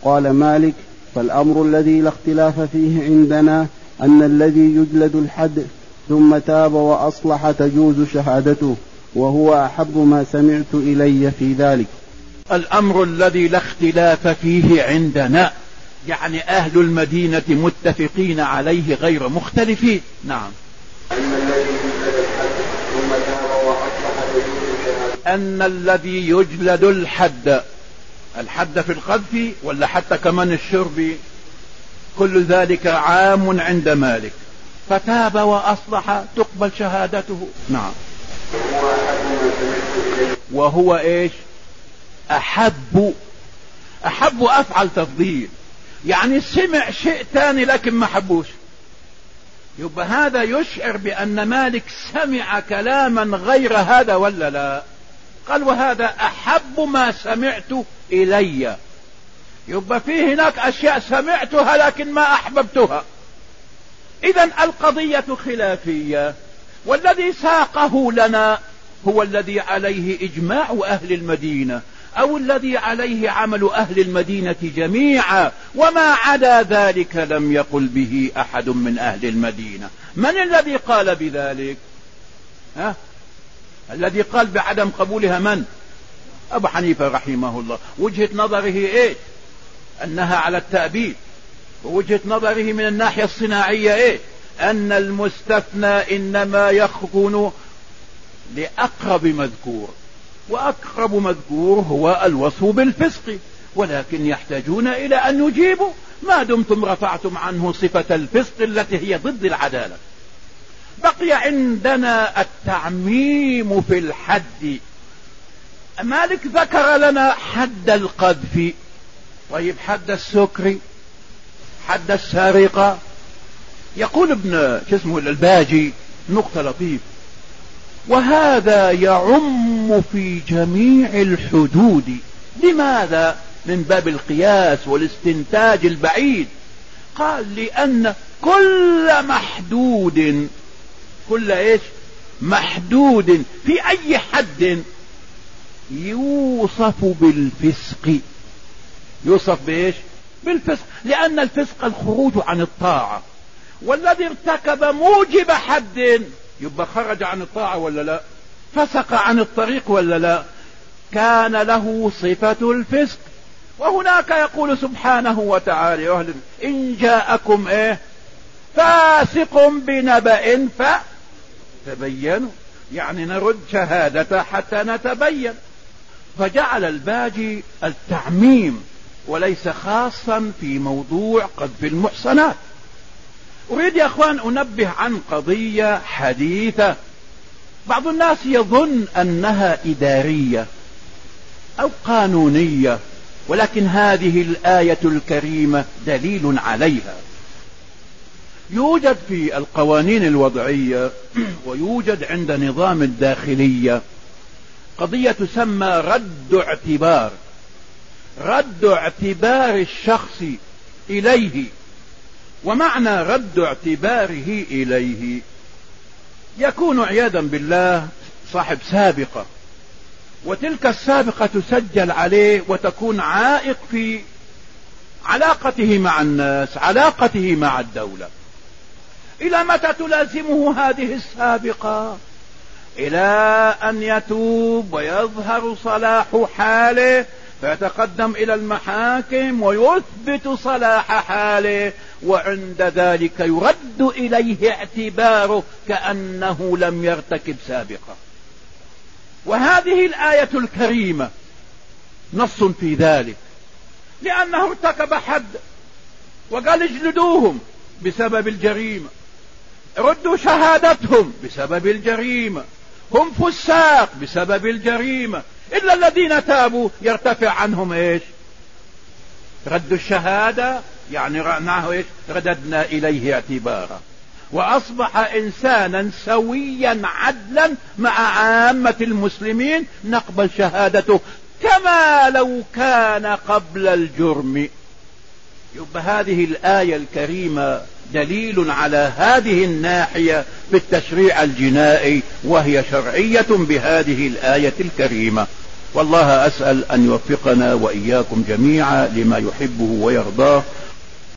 قال مالك: فالأمر الذي لا اختلاف فيه عندنا أن الذي يجلد الحد ثم تاب وأصلح تجوز شهادته، وهو أحب ما سمعت إلي في ذلك. الأمر الذي لا اختلاف فيه عندنا يعني أهل المدينة متفقين عليه غير مختلفين. نعم. أن الذي يجلد الحد في القذف ولا حتى كمان الشرب، كل ذلك عام عند مالك. فتاب وأصلح تقبل شهادته. نعم. وهو إيش؟ أحب أفعل تفضيل، يعني سمع شيء تاني لكن ما حبوش، يبقى هذا يشعر بأن مالك سمع كلاما غير هذا ولا لا؟ قال: وهذا أحب ما سمعت إلي. يبقى فيه هناك أشياء سمعتها لكن ما أحببتها. إذن القضية خلافية، والذي ساقه لنا هو الذي عليه إجماع أهل المدينة، أو الذي عليه عمل أهل المدينة جميعا، وما عدا ذلك لم يقل به أحد من أهل المدينة. من الذي قال بذلك؟ الذي قال بعدم قبولها من؟ أبو حنيفة رحمه الله. وجهة نظره إيه؟ أنها على التأبيد. ووجهة نظره من الناحية الصناعية إيه؟ أن المستثنى إنما يكون لأقرب مذكور، وأقرب مذكور هو الوصف بالفسق، ولكن يحتاجون إلى أن يجيبوا ما دمتم رفعتم عنه صفة الفسق التي هي ضد العدالة. بقي عندنا التعميم في الحد. مالك ذكر لنا حد القذف، طيب حد السكر، حد السرقة. يقول ابن الباجي نقطة لطيف: وهذا يعم في جميع الحدود. لماذا؟ من باب القياس والاستنتاج البعيد. قال: لأن كل محدود، كل ايش؟ محدود في اي حد يوصف بالفسق. يوصف بايش؟ بالفسق، لأن الفسق الخروج عن الطاعة، والذي ارتكب موجب حد يبقى خرج عن الطاعة ولا لا؟ فسق عن الطريق ولا لا؟ كان له صفة الفسق. وهناك يقول سبحانه وتعالى: إن جاءكم فاسق بنبأ فتبينوا، يعني نرد شهادة حتى نتبين. فجعل الباجي التعميم وليس خاصا في موضوع قذف المحصنات. أريد يا أخوان أنبه عن قضية حديثة. بعض الناس يظن أنها إدارية أو قانونية، ولكن هذه الآية الكريمة دليل عليها. يوجد في القوانين الوضعية ويوجد عند نظام الداخلية قضية تسمى رد اعتبار. رد اعتبار الشخص إليه. ومعنى رد اعتباره إليه يكون عياذا بالله صاحب سابقة، وتلك السابقة تسجل عليه وتكون عائق في علاقته مع الناس، علاقته مع الدولة. إلى متى تلازمه هذه السابقة؟ إلى أن يتوب ويظهر صلاح حاله فيتقدم إلى المحاكم ويثبت صلاح حاله، وعند ذلك يرد إليه اعتباره كأنه لم يرتكب سابقة. وهذه الآية الكريمة نص في ذلك، لأنه ارتكب حد وقال اجلدوهم بسبب الجريمة، ردوا شهادتهم بسبب الجريمة، هم فساق بسبب الجريمة، إلا الذين تابوا يرتفع عنهم إيش؟ رد الشهادة، يعني رأناه إيش؟ رددنا إليه اعتبارا، وأصبح إنسانا سويا عدلا مع عامة المسلمين، نقبل شهادته كما لو كان قبل الجرم. يبقى هذه الآية الكريمة دليل على هذه الناحية في التشريع الجنائي، وهي شرعية بهذه الآية الكريمة. والله أسأل أن يوفقنا وإياكم جميعا لما يحبه ويرضاه،